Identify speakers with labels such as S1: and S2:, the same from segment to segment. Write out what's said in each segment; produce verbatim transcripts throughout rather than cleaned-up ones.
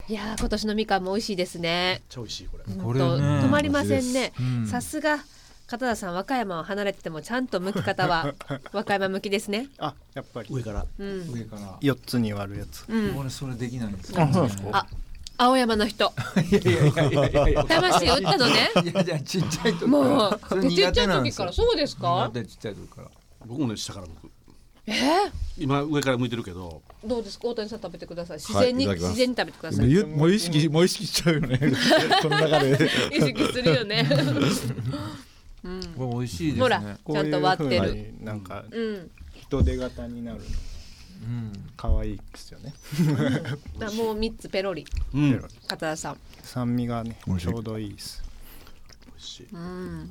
S1: いや今年のみかんも美味しいですね。
S2: 超美味しいこれ。
S1: これ、ね、止まりませんね。さすが片田さん、和歌山を離れててもちゃんと剥き方は和歌山向きですね。
S3: あ、やっぱり
S2: 上から、
S1: うん、
S3: 上からよっつに割るやつ、
S4: うん、俺それできないんですよ、
S3: ね、あ、そうですか。
S1: あ、青山の人
S4: いやいやいやいやいや
S1: 魂打ったのね。
S4: いやいや、ちっちゃい時から
S1: もう
S4: それ苦手なんですよ。
S1: ちっちゃい時からそうですか。
S4: ちっちゃい時から。
S2: 僕もね、下から剥く。
S1: えー、
S2: 今上から剥いてるけど。
S1: どうですか、大谷さん、食べてください。自然に、はい、自然に食べてください。
S5: もう意識もう意識しちゃうよねこの中で
S1: 意識するよね
S4: うん、これ美味しいですね。
S1: ほら、ちゃんと割ってる。
S3: なんか、
S1: うん、
S3: 人手型になるの。うん、可愛いですよね。
S1: うん、もう三つペロリ。
S2: うん、
S1: 片田さん。
S3: 酸味がね、ちょうどいいです。
S2: 美味しい。
S1: うん。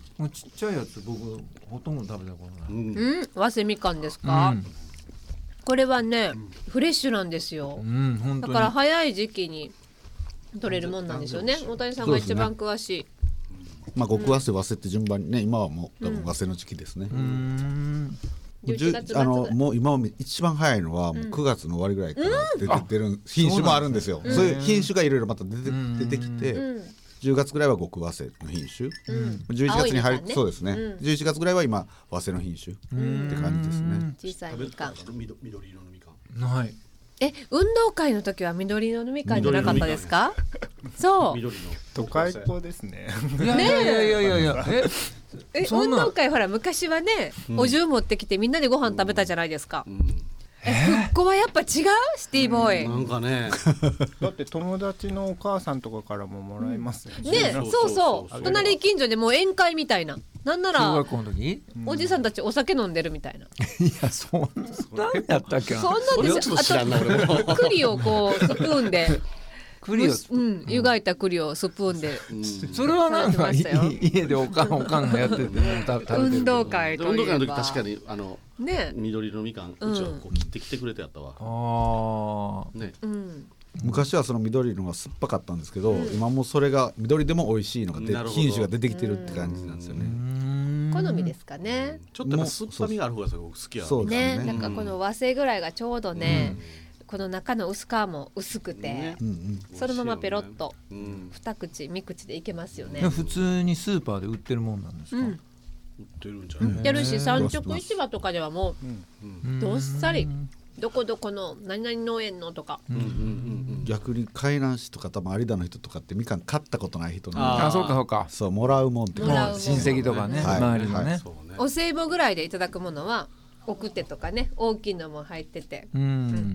S4: もうちっちゃいやつ、僕ほとんど食べたことない。
S1: うん、早生みかんですか。うん、これはね、うん、フレッシュなんですよ。
S4: うん、本当に。
S1: だから早い時期に取れるもんなんですよね。大谷さんが一番詳しい。
S5: まあ、極早生、早生って順番にね、今はもう多分早生の時期ですね。うん、じゅういちがつあのもう今一番早いのはもうくがつの終わりぐらいから出て出る品種もあるんですよ。そういう品種がいろいろまた出て出てきて、じゅうがつぐらいは極早生の品種、じゅういちがつに入るそうですね。じゅういちがつぐらいは今早生の品種って感じですね。
S1: 小さいみかん。
S2: 緑色のみかん。
S4: ない。
S1: え、運動会の時は緑色のみかんじゃなかったですか。そう。
S2: 緑の
S3: 都会っ子ですね。
S4: いやいやいやいやいや。え、
S1: え、運動会ほら昔はね、お重持ってきてみんなでご飯食べたじゃないですか。え、ふっこはやっぱ違う、シティボーイ。
S2: なんかね。
S3: だって友達のお母さんとかからももらえますよね。
S1: ね、そうそう。隣近所でもう宴会みたいな。なんなら
S4: 中学校の時
S1: おじさんたちお酒飲んでるみたいな。
S4: いや、そんなんやったっけな。
S2: そんなんですよ。
S1: あと栗をこうスプーンで
S4: 栗を、
S1: うん、湯がいた栗をスプーンで、
S4: うん、それはなんか家でおかんおかんがやってて
S1: 運動会といえば
S2: 運動会の時確かにあの、
S1: ね、
S2: 緑のみかんうちはこう切ってきてくれてやったわ。
S4: あ
S2: あ、ね、
S1: うん、
S5: 昔はその緑のが酸っぱかったんですけど、うん、今もそれが緑でも美味しいのが品種が出てきてるって感じなんですよね。
S1: 好みですかね。
S2: ちょっとやっぱ酸っぱみがある方が好きや
S5: そうですね。
S1: なんかこの和製ぐらいがちょうどね、うん、この中の薄皮も薄くて、ね、そのままペロッと二口三口でいけますよね。
S4: 普通にスーパーで売ってるもんなんですか。うん、
S2: 売ってるんじゃない。
S1: 売ってるし、産直市場とかではもうどっさりどこどこの何々農園のとか、うんうんうん
S5: うん、逆に海南市とか多分有田の人とかってみかん買ったことない人
S4: なんで、あ、そうかそうか、
S5: そうもらうもんって
S4: 親戚とかね、はい、周りのね、はい、
S1: お歳暮ぐらいでいただくものは奥手とかね、大きいのも入ってて、
S4: うん、うん、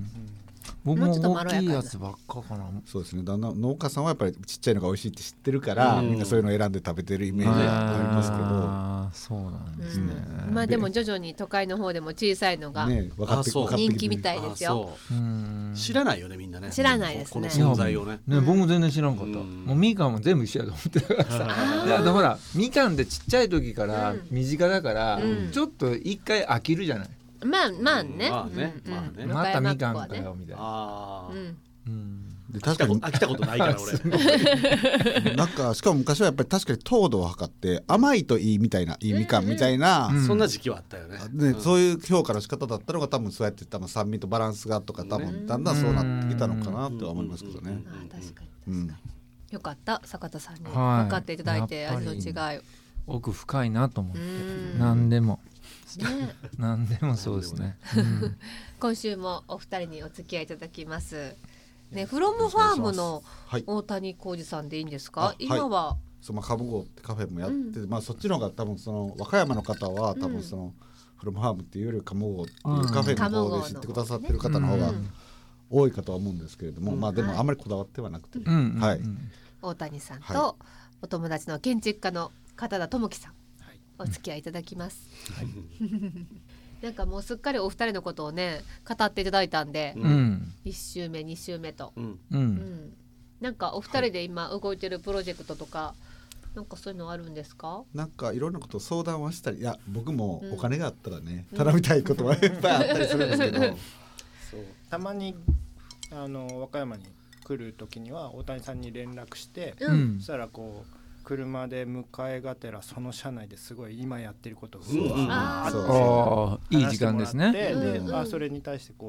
S4: 僕も大きいやつばっかかな。
S5: そうですね、だんだん農家さんはやっぱりちっちゃいのが美味しいって知ってるから、うん、みんなそういうのを選んで食べてるイメージがありますけど、
S4: あ、そうなんですね、
S1: うん、まあでも徐々に都会の方でも小さいのが人気みたいですよ。
S2: 知らないよねみんなね。
S1: 知らないですね、
S2: この存在をね。
S4: ね、僕も全然知らんかった、うん、もうみかんも全部一緒やと思ってたからさ。いやほらみかんってちっちゃい時から身近だから、うん、ちょっと一回飽きるじゃない。
S1: まあまあね、
S2: まあね、まあね、
S4: またみかんかよみたいな。
S2: ああ、
S5: うん、で確かに
S2: 飽きたことないから俺。
S5: なんかしかも昔はやっぱり確かに糖度を測って甘いといいみたいな、いいみかんみたいな、
S2: うんうん、そんな時期はあったよね。
S5: で、うん、そういう評価の仕方だったのが多分そうやって多分酸味とバランスがとか多分だんだんそうなってきたのかなとは思いますけどね。
S1: 確かに確かに。よかった坂田さんに分かっていただいて、味の違い
S4: 奥深いなと思って、何でも。ね、何でもそうですね、うん、
S1: 今週もお二人にお付き合いいただきますね。フロムファームの大谷浩二さんでいいんですか、はい、今は、
S5: そう、まあ、カブゴってカフェもやってて、うん、まあ、そっちの方が多分その和歌山の方は多分その、うん、フロムファームっていうよりカモゴっていうカフェの方で知ってくださってる方の方が多いかとは思うんですけれども、うん、まあでもあんまりこだわってはなくて、うんはい、
S1: 大谷さんとお友達の建築家の片田智樹さん、お付き合いいただきます、はい、なんかもうすっかりお二人のことをね語っていただいたんで、うん、いち週目に週目と、うんうん、なんかお二人で今動いてるプロジェクトとか、なんかそういうのあるんですか。
S5: なんかいろんなこと相談はしたり、いや僕もお金があったらね、うん、頼みたいことはいっぱいあったりするんですけど、そう
S3: たまにあの和歌山に来る時には大谷さんに連絡して、
S1: うん、
S3: そしたらこう車で迎えがてらその車内ですごい今やってることを
S4: うわーっていい時間ですね。
S3: で、あ、それに対してこう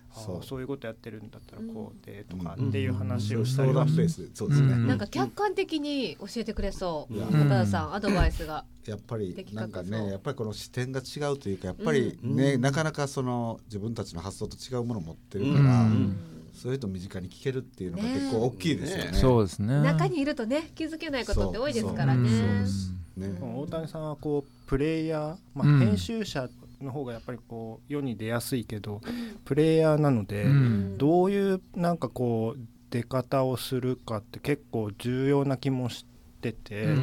S3: そうそういうことやってるんだったらこうでとかっていう話をしたり
S5: 相
S3: は
S5: 談ベースそうですね、
S1: なんか客観的に教えてくれそう
S5: うん
S1: 片田さん、アドバイスが
S5: やっぱり
S1: 的
S5: なんか
S1: 確そう
S5: ねやっぱりこの視点が違うというかやっぱりね、なかなかその自分たちの発想と違うものを持ってるから、
S4: うん
S5: そういうと身近に聞けるっていうのが結構大きいですよね。
S4: そうですね。
S1: 中にいるとね気づけないことって多いですからね。
S5: ね、
S3: 大谷さんはこうプレイヤー、まあ、編集者の方がやっぱりこう世に出やすいけど、プレイヤーなので、うん、どういうなんかこう出方をするかって結構重要な気もしてて、うん、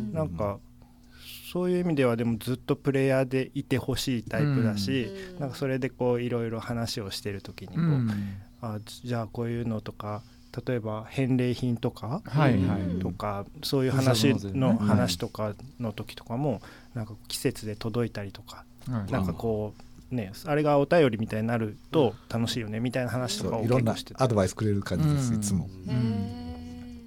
S3: なんかそういう意味ではでもずっとプレイヤーでいてほしいタイプだし、うん、なんかそれでこういろいろ話をしてる時にこう、うん、あじゃあこういうのとか例えば返礼品とか、はいはい、とかそういう話の話とかの時とかもなんか季節で届いたりとか、はい、なんかこうねあれがお便りみたいになると楽しいよねみたいな話とかを
S5: いろんなアドバイスくれる感じです、うん、いつも、うん、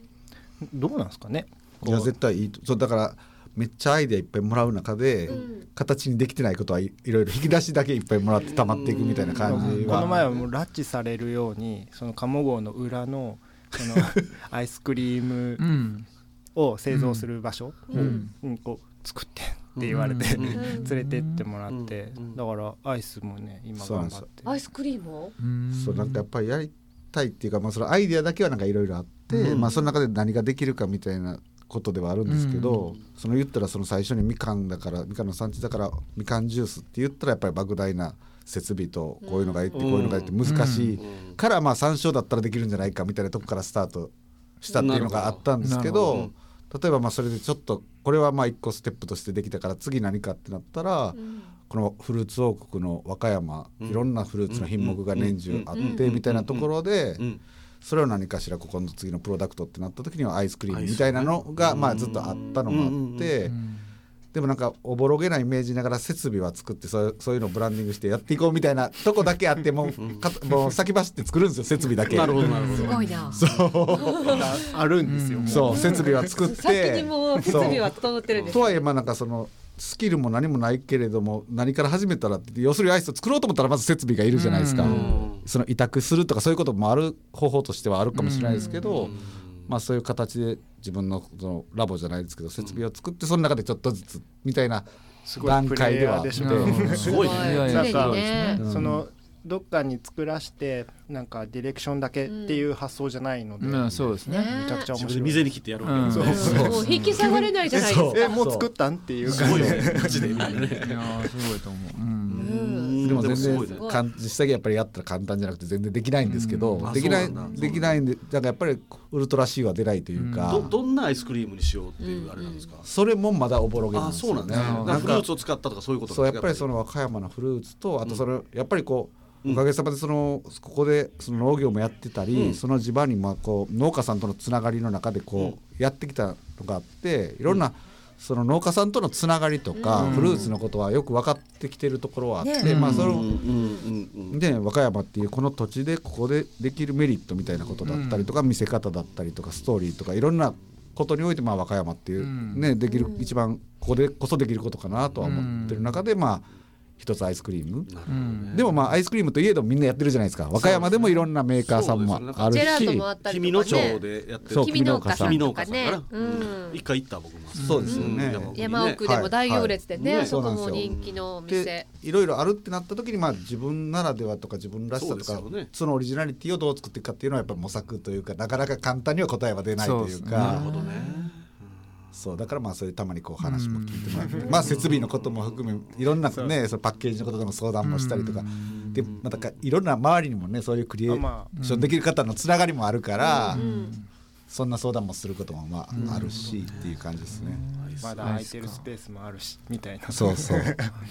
S3: どうなんですかね。
S5: いや絶対いいとそうだからめっちゃアイデアいっぱいもらう中で、うん、形にできてないことはいろいろ引き出しだけいっぱいもらって溜まっていくみたいな感じは、
S3: この前はもう拉致されるようにその鴨号の裏のそのアイスクリームを製造する場所を、うんうん、こう作ってって言われて、うん、連れてってもらって、うん、だからアイスもね今頑張って
S1: アイスクリームを
S5: そうなんかやっぱりやりたいっていうか、まあ、そのアイデアだけはなんかいろいろあって、うんまあ、その中で何ができるかみたいなことではあるんですけど、うん、その言ったらその最初にみかんだからみかんの産地だからみかんジュースって言ったらやっぱり莫大な設備とこういうのがいってこういうのがいって難しいからまあ山椒だったらできるんじゃないかみたいなとこからスタートしたっていうのがあったんですけど、例えばまあそれでちょっとこれはまあ一個ステップとしてできたから次何かってなったら、このフルーツ王国の和歌山いろんなフルーツの品目が年中あってみたいなところでそれを何かしらここの次のプロダクトってなった時にはアイスクリームみたいなのがまあずっとあったのもあって、でもなんかおぼろげなイメージながら設備は作ってそうそういうのをブランディングしてやっていこうみたいなとこだけあってもうかもう先走って作るんですよ設備だけ。
S2: なるほどなるほど。
S1: すごいな。
S3: そうあるんですよ。
S5: そう設備は作って
S1: 先にもう設備は整ってるんです。
S5: とはいえまあなんかそのスキルも何もないけれども何から始めたらって要するにアイスを作ろうと思ったらまず設備がいるじゃないですか。その委託するとかそういうこともある方法としてはあるかもしれないですけど、まあそういう形で自分 の, そのラボじゃないですけど設備を作ってその中でちょっとずつみたいな段階ではあって、
S3: すごいね。なんかそのどっかに作らしてなんかディレクションだけっていう発想じゃないので、
S4: うん、そうですね。
S3: めちゃくちゃ面白い。
S2: 自分で水に切ってやるわけ、うん、
S3: そう
S1: そうもう引き下がれないじゃないですか。
S3: えもう作ったんっていう感じで
S2: マジでね。
S4: いやすごいと思う。うん
S5: でも全然実際やっぱりやったら簡単じゃなくて全然できないんですけど、うん、できないできないんでだからやっぱりウルトラ C は出ないというか、
S2: うん、ど, どんなアイスクリームにしようっていうあれなんですか。
S5: うん、それもまだおぼろげなんですよね。
S2: あ、そうなんだ。なんかフルーツを使ったとかそういうことですか。
S5: そうやっぱりその和歌山のフルーツとあとそれ、うん、やっぱりこうおかげさまでそのここでその農業もやってたり、うん、その地場にまあこう農家さんとのつながりの中でこうやってきたのがあっていろんなその農家さんとのつながりとか、うん、フルーツのことはよく分かってきてるところはあって、ねまあそのうんうん、で和歌山っていうこの土地でここでできるメリットみたいなことだったりとか、うん、見せ方だったりとかストーリーとかいろんなことにおいてまあ和歌山っていう、ね、できる一番ここでこそできることかなとは思ってる中でまあ一つアイスクリーム、うん、でもまあアイスクリームといえどみんなやってるじゃないですか。和歌山でもいろんなメーカーさんもあるし、
S1: ジェラートもあったりとかね、
S2: 君の町でやってる
S1: 君農家さんとかね、
S2: 一回行った僕も。
S5: そうですよね、
S1: うん、山奥でも大行列でね、はいはい、そこも人気のお店
S5: でいろいろあるってなった時にまあ自分ならではとか自分らしさとか そ,、ね、そのオリジナリティをどう作っていくかっていうのはやっぱり模索というかなかなか簡単には答えは出ないというか。
S2: なるほどね。
S5: そうだからまあそういうたまにこう話も聞いてもらって、まあ設備のことも含めいろんなねそのパッケージのことでも相談もしたりとかでまたかいろんな周りにもねそういうクリエーションできる方のつながりもあるからそんな相談もすることもまああるしっていう感じですね。
S3: まだ空いてるスペースもあるしみたいな。
S5: そうそう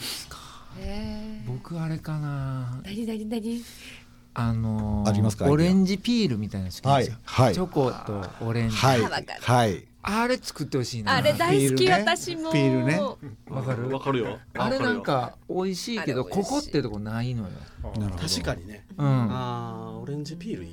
S4: 僕あれかな
S1: 何何何
S4: あのー、
S5: ありますか
S4: オレンジピールみたいなの好きなんですよ、
S5: はいはい、
S4: チョコとオレンジ、
S5: はいはい、
S4: あれ作ってほしいな。
S1: あれ大好き、ね、私も
S5: ピールね
S2: わかるわかるよ。
S4: あれなんか美味しいけどここってとこないのよ。
S2: 確かにね、
S4: うん、
S2: あオレンジピールいいかもね。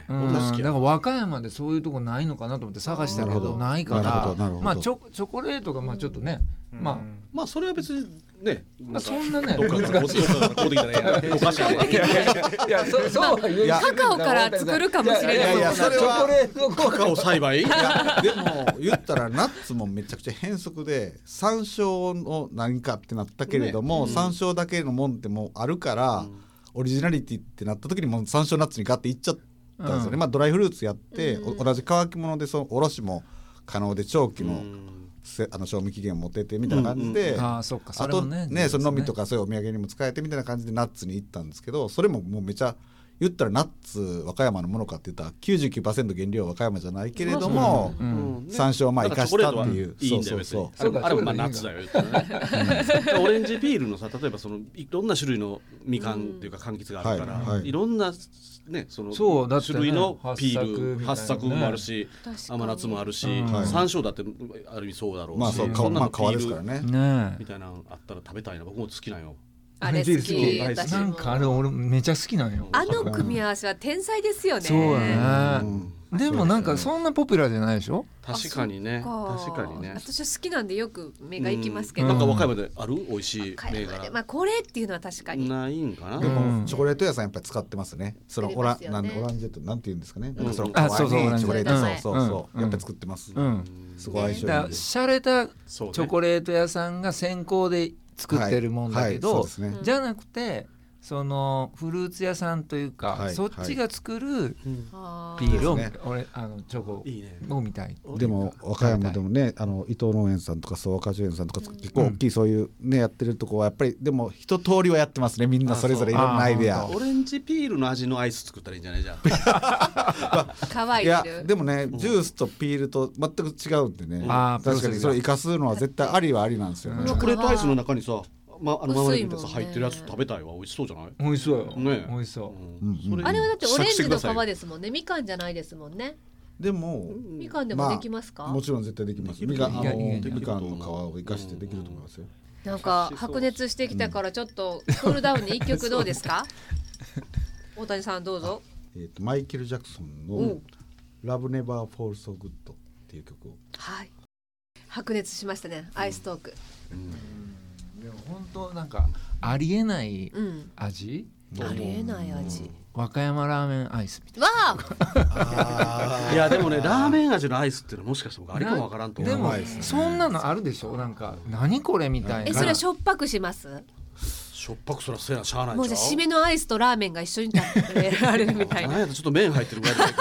S4: うん、だから和歌山でそういうとこないのかなと思って探したけどないからまあチョ、チョコレートがまあちょっとね、うん、まあ
S2: まあそれは別にね、
S4: まあ、そんなね
S2: どっかからこうできたらおかしい
S4: いやいやそそうは言う
S1: カカオから作るかもしれない。いやいや
S5: それは
S2: カカオ栽培。い
S5: やでも言ったらナッツもめちゃくちゃ変則で山椒の何かってなったけれども、ねうん、山椒だけのもんってもうあるから、うん、オリジナリティってなった時にもう山椒ナッツにガッていっちゃったんですよね、うん、まあドライフルーツやって、うん、同じ乾き物でそのおろしも可能で長期の、うんあの賞味期限を持ててみたいな感じで、うんうん、あ, そあとね, ねその飲みとかそういうお土産にも使えてみたいな感じでナッツに行ったんですけどそれももうめちゃ言ったらナッツ和歌山のものかって言ったら きゅうじゅうきゅうパーセント 原料は和歌山じゃないけれども、うんうん、山椒をまあ生かしたっていう
S2: いいんだよ別にあれもあれもまあナッツだよ、ねうん、オレンジピールのさ例えばそのいろんな種類のみかんっていうか柑橘があるから、うんはいはい、いろんなね、その
S4: そうだって、ね、
S2: 種類のピール八作もあるし甘夏もあるし、うん、山椒だってある意味そうだろうし、
S5: まあ、そうそんなの皮ですからね
S2: みたいなのあったら食べたいな僕も好きなんよ
S1: あれ好き私
S4: なんかあれ俺めちゃ好きなんよ
S1: あの組み合わせは天才ですよね
S4: そうだね、うんでもなんかそんなポピュラーじゃないでしょ
S2: 確かにね確かにね
S1: 私は好きなんでよく目が行きますけど、
S2: うん、なんか和歌山である美味しい銘柄、
S1: まあ、これっていうのは確かに
S2: ないんかな
S5: でもチョコレート屋さんやっぱり使ってますねそのオラ、ね、なんオランジェットなんていうんですかね、うん、なんかその可愛いチョコレート、うん、そうそうそう、うん、やっぱり作ってます、うん、すごい相性いい
S4: だしゃれたチョコレート屋さんが先行で作ってるもんだけど、はいはいね、じゃなくてそのフルーツ屋さんというか、はい、そっちが作るピールを、ね、俺あのチョコを見たい。
S5: でも和歌山でもねあの伊藤農園さんとか総和果樹園さんとか結構大きいそういうねやってるとこはやっぱりでも一通りはやってますねみんなそれぞれいろんなアイデア。
S2: オレンジピールの味のアイス作ったらいいんじゃないじゃん。
S1: 乾いてる。い
S5: やでもねジュースとピールと全く違うんでね、うん、確かにそれ生かすのは絶対ありはありなんですよね。
S2: チョコレートアイスの中にさまあ、あのままで入ってるやつ食べたいわ美味しそうじゃない
S4: 美味しそうよ、
S2: ね、
S4: 美味しそう、
S1: うんうん、あれはだってオレンジの皮ですもんねみかんじゃないですもんね
S5: でも
S1: みかんでもできますか、
S5: まあ、もちろん絶対できますみかんの皮を生かしてできると思いますよ
S1: なんか白熱してきたからちょっとクールダウンに一曲どうですか大谷さんどうぞ、
S5: えー、とマイケル・ジャクソンのLove Never Falls So Good っていう曲を
S1: はい白熱しましたねアイストーク、うん
S4: でも本当なんかありえない味、
S1: うん、ありえない味、うん、
S4: 和歌山ラーメンアイスみたいな
S2: わいやでもねラーメン味のアイスっていうのはもしかして僕ありかもわからんと思う。
S4: でもそんなのあるでしょなんか何これみたいな。
S1: えそれはしょっぱくします
S2: しょっぱくそらせやしゃあないんちゃう
S1: もうじゃあ締めのアイスとラーメンが一緒に食べられるみたいな
S2: なんやちょっと麺入ってるぐらいで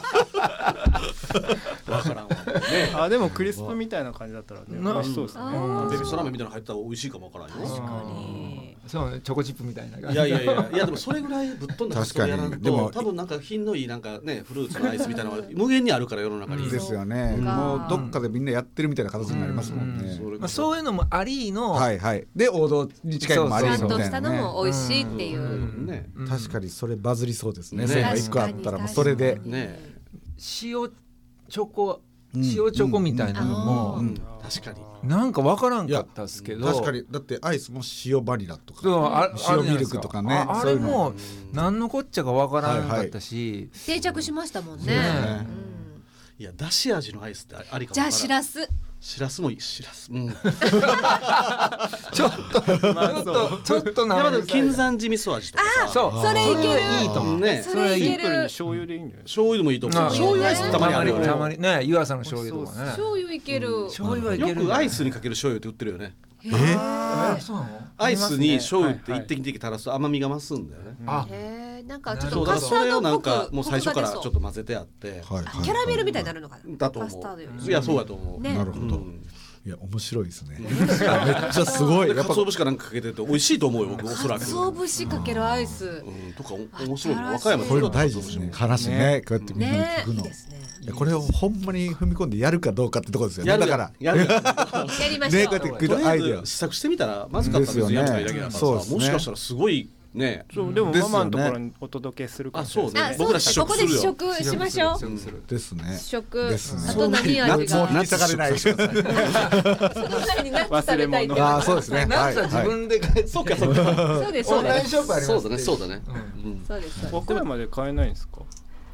S2: わからんわ、ね、
S3: あでもクリスプみたいな感じだったらね美味しそうですね
S2: ベビーストラーメンみたいなの入ったら美味しいかもわからんよ
S1: 確かに
S4: そうねチョコチップみたいな感じ
S2: いやいやいやいやでもそれぐらいぶっ飛んだ発想やらんとでも多分なんか品のいいなんかねフルーツのアイスみたいなのが無限にあるから世の中に、
S5: うん、ですよね、うん、もうどっかでみんなやってるみたいな形になりますもんね、
S4: うんうんまあ、そういうのもありの
S5: はいはいで王道に近いのもありのみたいなねちゃんとしたの
S1: も美味しいっていう、
S5: うんねうん、確かにそれバズりそうですね、ね、それがいっこあったらもうそれで、
S2: ね、
S4: 塩チョコ塩チョコみたいなのも、うんうん、
S2: 確かに
S4: なんかわからんかったっすけど
S5: 確かにだってアイスも塩バニラとか塩ミルクとかね
S4: あ, あれも何のこっちゃかわからんかったし、はいはい、
S1: 定着しましたもんね、
S2: ねうん、いやだし味のアイスってありかも。
S1: じゃあしらす
S2: しらすもいいしらす、うん、
S4: ちょっと、まあ、ちょっとちょっとな
S2: 金山寺味噌味とか
S1: さそうそれいける
S4: いいと思うね
S1: それいける
S3: 醤油でいいんじゃない
S2: 醤油でもいいと思う醤油アイスたまにあるよね
S4: たまにね湯浅の醤油とかね
S1: 醤油いける、
S4: うん、醤油はいける
S2: よくアイスにかける醤油って売ってるよね
S1: えー、
S4: そうなの
S2: アイスに醤油って一滴一滴垂らすと甘みが増すんだよね、
S1: はいはい、へーなんかちょっとカスタードっぽく
S2: それをなんかもう最初からちょっと混ぜてあって、はい
S1: はいはい、キャラメルみたいになるのかな
S2: だと思うカスタードよりいやそうやと思う、ね、
S5: なるほど、うんいや面白いですねめっちゃすごい
S2: かつお節かなんかかけてて美味しいと思うよ僕おそらく
S1: かつお節かけるアイス、うん、
S2: とか面白い和歌山
S5: こういうの大事ですね話ねねこうやってみんなに聞くの、ねいやこれをほんまに踏み込んでやるかどうかってところですよね
S2: やる
S5: だから
S2: やるや
S1: りましょう、ね、
S5: こうやってくるアイデア
S2: 試作してみたらまずかったら別にやるだけだからさ、ね、もしかしたらすごいね、
S3: そうでもママのところにお届けするから、
S2: ね、あそうね僕ら試食するよ
S1: ここで試食しましょう
S5: ですね
S1: 試食
S5: ですね
S1: あと何味が
S5: もう引き下がれないその
S1: 前にナッツ食べたいって
S5: あそうですね
S4: ナッツは自分で買え
S2: そうかそうか
S1: そうですそうです
S4: オンラインショップあります
S2: そうだねそうだね
S1: そうです
S3: 和歌山で買えないんですか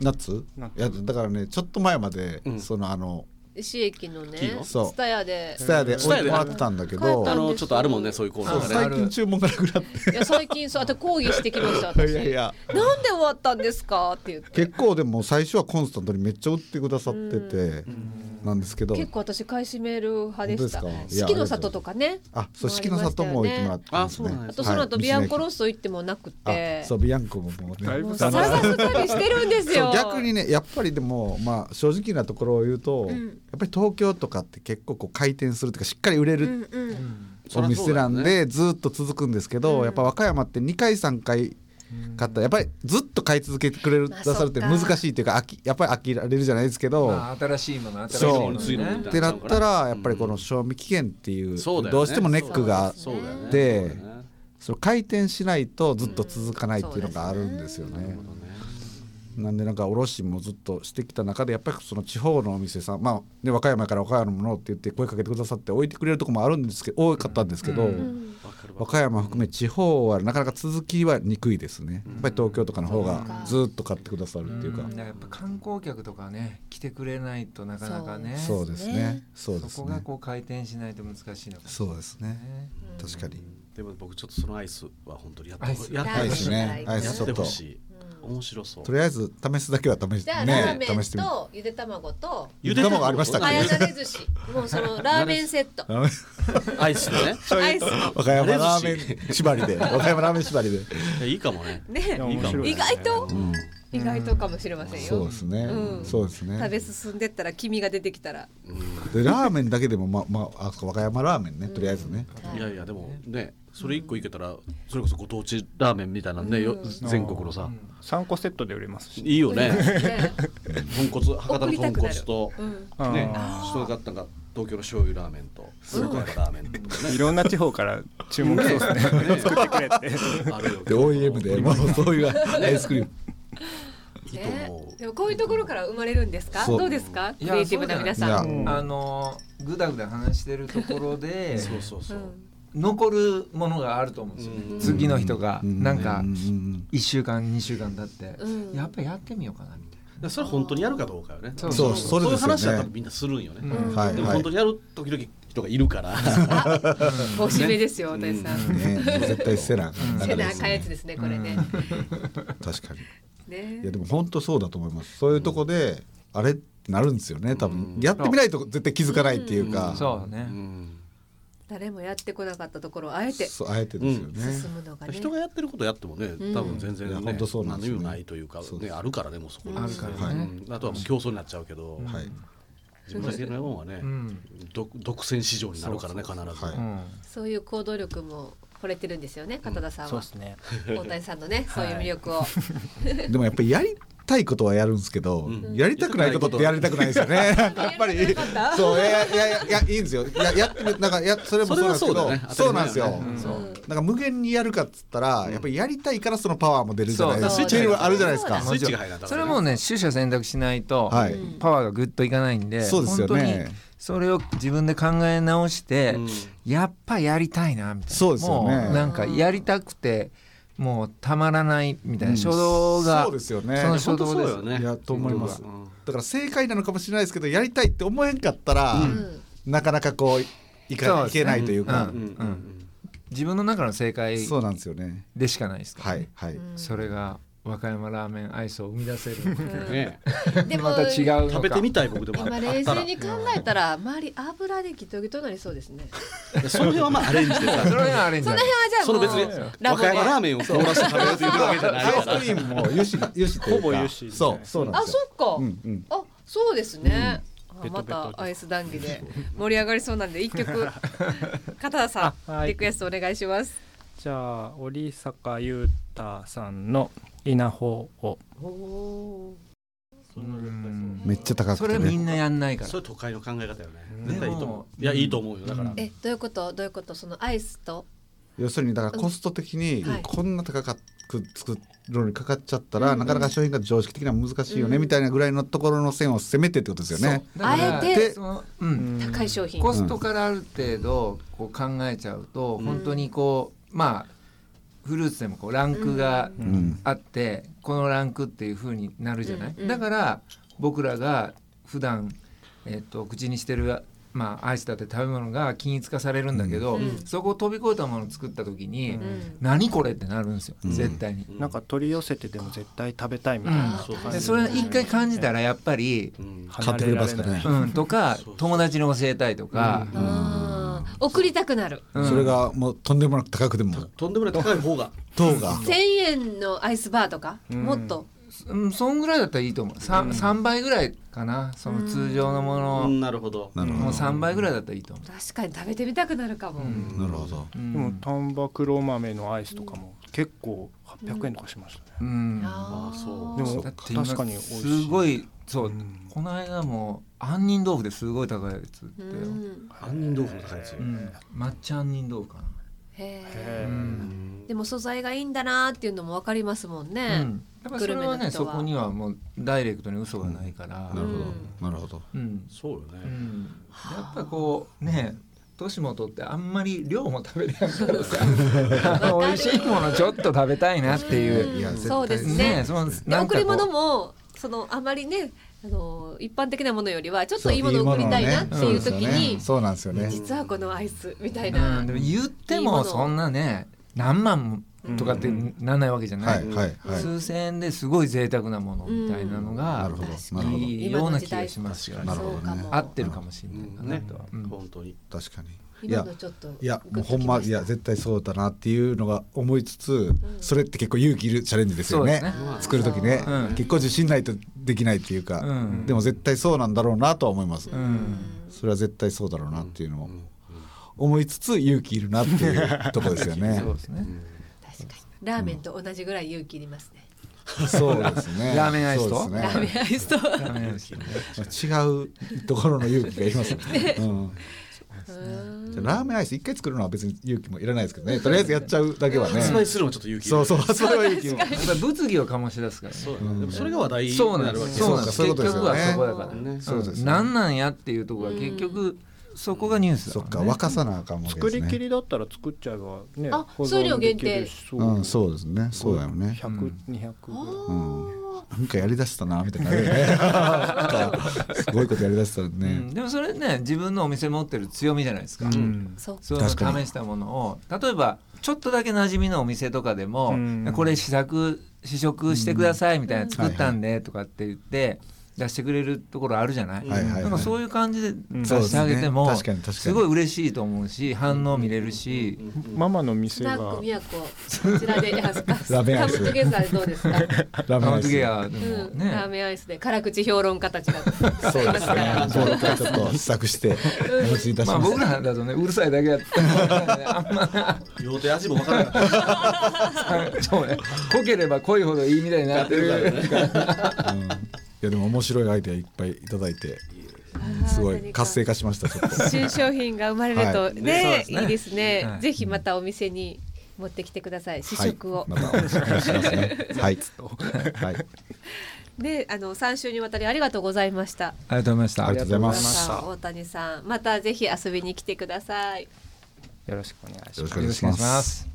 S5: 夏いやだからねちょっと前まで、うん、そのあの
S1: 市駅のね
S5: ス
S1: タヤで
S5: スタヤで置いてもらってたんだけど、
S2: あのちょっとあるもんねそういうコーナーがね。
S5: 最近注文がなくなって
S1: いや最近そうあと抗議してきました私。いやいやなんで終わったんですかって言って
S5: 結構でも最初はコンスタントにめっちゃ売ってくださっててなんですけど
S1: 結構私買い占める派でした。四季の里とかね
S5: あそう四季の里も置いてもらってますね。
S1: あとその後ビアンコロッソ行ってもなくて
S5: そうビアンコももうね
S1: もう探したりしてるんですよ。
S5: 逆にねやっぱりでもまあ正直なところを言うとやっぱり東京とかって結構こう回転するというかしっかり売れるお店なんでずっと続くんですけどやっぱ和歌山ってにかいさんかい買ったらやっぱりずっと買い続けてくれる出されて難しいというかやっぱり飽きられるじゃないですけど、
S4: まあ、新しいもの新しいもの
S5: ってなったらやっぱりこの賞味期限っていうどうしてもネックがあってその回転しないとずっと続かないっていうのがあるんですよね。なんでなんか卸もずっとしてきた中でやっぱりその地方のお店さん、まあね、和歌山から和歌山のものって言って声かけてくださって置いてくれるとこもあるんですけど多かったんですけど、うん、和歌山含め地方はなかなか続きはにくいですね。やっぱり東京とかの方がずっと買ってくださるっていうか、
S4: うん、やっぱ観光客とかね来てくれないとなかなかね
S5: そうですねそうですね
S4: そこがこう回転しないと難しいのかもしれないですね。
S5: そうですね、うん、確かに。
S2: でも僕ちょっとそのアイスは本当にやって
S5: ほしいね。アイスちょっと
S2: 面白そう。
S5: とりあえず試すだけは試して
S1: ね。ラーメンとゆで卵と
S5: ゆで卵ありましたっけ？
S1: 早慣れ寿司。もうそのラーメンセット。
S2: アイスでね。
S1: アイス。
S5: 和歌山ラーメン縛りで。和歌山ラーメン縛りで。
S2: いいかもね。
S1: ね。意外と意外とかもしれませんよ。
S5: そうですね。そうですね。
S1: 食べ進んでったら黄身が出てきたら。
S5: でラーメンだけでもままあ和歌山ラーメンねとりあえずね。
S2: いやいやでもね。それいっこいけたらそれこそご当地ラーメンみたいなね、うん、全国のさ、うん、
S3: さんこセットで売れますし
S2: いいよね豚骨博多の豚骨と、うん、ね人が買ったのが東京の醤油ラーメンと福岡ラーメンとかね
S3: いろんな地方から注文そうですね作ってくれって
S5: あるよで オーイーエム でもうそういうアイスクリーム
S2: いいと思う。
S1: でもこういうところから生まれるんですか？どうですか？クリエイティブな皆さん。
S4: あのぐだぐだ話してるところで
S2: そうそうそう。
S4: 残るものがあると思うんですよ、うん、次の人がなんかいっしゅうかんにしゅうかん経って、うん、やっぱりやってみようかなみたいな。
S2: それ本当にやるかどうかよね。
S5: そうそうそういう
S2: 話だったらみんなするんよね、うんはい、でも本当にやる時々人がいるから
S1: おしめですよ大谷さん、
S5: ね、絶対せな
S1: せなあかんやつですねこれね、
S5: 確かに、ね、いやでも本当そうだと思います。そういうとこで、うん、あれってなるんですよね多分、うん、やってみないと絶対気づかないっていうか、
S4: うん、そうね、
S1: うん誰もやってこなかったところをあえて
S5: そうあえてですよね、
S1: 進むのがね
S2: 人がやってることやってもね、うん、多分全然ね、
S5: 本当そうなんですよね、
S2: 何もないというか、ね、あるからねもうそこに
S4: あるからね、
S2: うん、あとはもう競争になっちゃうけど、うん、はい自分だけのものはね、うん、独占市場になるからね必ず、はい、
S1: そういう行動力も惚れてるんですよね片田さんは、うん、
S3: そうですね
S1: 大谷さんのねそういう魅力を
S5: でもやっぱりやりたいことはやるんですけど、うん、やりたくないことってやりたくないですよねやっぱりそういやいやいやいいんですよ や, やってみなんかやそれもそうなんですけど そ, う、ね、そうなんですよ、うん、そうなんか無限にやるかっつったら、うん、やっぱりやりたいからそのパワーも出るじゃないですか。スイッチあるじゃないですか。
S2: スイッチが入らない、
S4: それもね取捨選択しないと、はい、パワーがグッといかないんで、
S5: そうですよね、本当に
S4: それを自分で考え直して、うん、やっぱやりたいなみたいな、
S5: そうですよね、
S4: もうなんかやりたくてもうたまらないみたいな衝動が、
S5: うん、そうですよね。
S4: その衝動ですよ
S5: ね。いやと思います、うん、だから正解なのかもしれないですけどやりたいって思えんかったら、うん、なかなかこういか、ね、いけないというか、うんうんうん、
S4: 自分の中の正解
S5: そうなんですよね
S4: でしかないですから、
S5: はいはい、
S4: それが和歌山ラーメンアイスを生み出せる、
S2: ね、
S1: でも
S4: また違うのか
S2: 食べてみたい僕でも
S1: 今冷静に考えたら周り油でギトギトなりそうですね
S2: その辺はまあアレンジでさ
S4: その辺はアレンジ
S1: その辺はじゃあもう
S2: その別に和歌山ラーメンを凍らせて食べるというわけじゃないから
S5: アイスクリームも油脂油脂というか
S3: ほぼ油脂、ね、
S5: そうそうなんですよ。
S1: あそっか、
S5: うんうん、
S1: あそうですね、
S3: うん、
S1: またアイス談義で盛り上がりそうなんで一曲片田さん、はい、リクエストお願いします。
S3: じゃあ織坂優太さんの稲穂を
S5: めっちゃ高くて、
S4: ね、それみんなやんないから
S2: それ都会の考え方よね。絶対いいと思う。いやいいと思うよだから、うん、
S1: えどういうことどういうことそのアイスと
S5: 要するにだからコスト的にこんな高く作るのにかかっちゃったら、うん、なかなか商品が常識的な難しいよね、うん、みたいなぐらいのところの線を攻めてってことですよね。
S1: あえて
S4: その、うん、
S1: 高い商品
S4: コストからある程度こう考えちゃうと、うん、本当にこうまあフルーツでもこうランクがあって、うん、このランクっていう風になるじゃない、うん、だから僕らが普段、えー、と口にしてる、まあ、アイスだって食べ物が均一化されるんだけど、うん、そこを飛び越えたものを作った時に、うん、何これってなるんですよ、うん、絶対に、
S3: なんか取り寄せてでも絶対食べたいみたいな、
S4: うん、でそれ一回感じたらやっぱり、うん、
S5: 買ってくれますかね、
S4: うん、とか友達に教えたいとか、
S1: うんうん、送りたくなる、
S5: うん、それがもうとんでもなく高くても
S2: とんでもなく高い方が
S5: 方が
S1: せんえんのアイスバーとか、うん、もっと
S4: うん、そんぐらいだったらいいと思う 3,、うん、さんばいぐらいかな、その通常のもの、
S2: うん、なるほど、
S4: もうさんばいぐらいだったらいいと思う。
S1: 確かに食べてみたくなるかも、うん、
S5: なるほど、
S3: うん、でも丹波黒豆のアイスとかも結構はっぴゃくえんとかしましたね、
S4: うん、
S3: あ
S4: あそう
S3: でも確かに美味しい、
S4: すごいそう、うん、この間も杏仁豆腐ですごい高いやつって、うん、
S2: 杏仁豆腐の高いやつ、
S4: うん、抹茶杏仁豆腐かな。
S1: へえ、うん、でも素材がいいんだなっていうのも分かりますもんね、うん、
S4: やっぱそれはね、そこにはもうダイレクトに嘘がないから、
S5: うん、なるほどなるほど、
S4: うん、
S2: そうよね、うん、
S4: やっぱこうね年もとってあんまり量も食べれないからさ美味しいものちょっと食べたいなっていう、
S1: うん、いやそうですね、ね、そのなんか贈り物もそのあまりねあの一般的なものよりはちょっといいものを送りたいなっていう時に、
S5: そうなんですよね、
S1: 実はこのアイスみたいな、
S4: うん、でも言ってもそんなね何万とかってならないわけじゃない、うんはいはいはい、数千円ですごい贅沢なものみたいなのが、うん、いいような気がしますよね。合ってるかもしれないかなとは、うん、
S2: 本当に
S5: 確かに
S1: いや
S5: いやもうほんまいや絶対そうだなっていうのが思いつつ、うん、それって結構勇気いるチャレンジですよ ね, ね作る時ね、うん、結構自信ないとできないっていうか、うん、でも絶対そうなんだろうなとは思います、うん、それは絶対そうだろうなっていうのを思いつつ勇気いるなっていうところですよね
S4: そうですね、
S1: 確かにラーメンと同じぐらい勇気いりますね、
S5: そうですね
S4: ラーメンアイスと、
S1: ね、ラーメンアイスと
S4: ラーメンアイス、ね、
S5: 違うところの勇気がいりますね、うんじゃラーメンアイス一回作るのは別に勇気もいらないですけどね、とりあえずやっちゃうだけはね、
S2: 発売するのもちょっと勇気いる、
S5: そうそう発売は勇気も
S4: 物議を醸し出すからね、
S2: そう、うん、でもそれが話題になるわけ、
S4: そうなんです、結局はそこだからね、そうですね、なんなんやっていうところが結局そこがニュースだからね、
S5: そっか沸かさなあかんわけですね、
S3: 作り切りだったら作っちゃえばね、
S1: あ数量限定、
S5: そう、うん、そうですね、そうだよね、
S3: ひゃく、にひゃく、
S5: うんなんかやりだしたなみたいなねすごいことやりだしたね、うん、
S4: でもそれね自分のお店持ってる強みじゃないですか、うん、そういうの試したものを例えばちょっとだけ馴染みのお店とかでも、うん、これ試作試食してくださいみたいな、作ったんでとかって言って出してくれるところあるじゃない、はいはいはい、なんかそういう感じで出してあげても、うん、す, ね、すごい嬉しいと思うし反応見れるし、
S3: うん、ママの店が
S1: スナック宮古こちらでラ
S5: ーメンアイス
S1: カムトゥゲザーでどうですか
S5: ラーメンアイスでも、
S1: うんね、ラーメンアイスで辛口評論家たちがそうですね
S5: ちょっと試作してお持ちいたします、
S4: まあ、僕らだとねうるさいだけやったあんま
S2: 両手足も分からなかった
S4: そうね濃ければ濃いほどいいみたいになってるから、
S5: ねいやでも面白いアイデアいっぱいいただいてすごい活性化しましたちょっと
S1: 新商品が生まれると、はい、ね, ねいいですね、はい、ぜひまたお店に持ってきてください試食を、
S5: はい、またお願いしますねはい、はい
S1: であのさん週にわたりありがとうございました。
S4: ありがとうございました。
S5: ありがとうございました。
S1: 大谷さんまたぜひ遊びに来てください。
S3: よろしくお願いします。
S5: よろしくお願いします。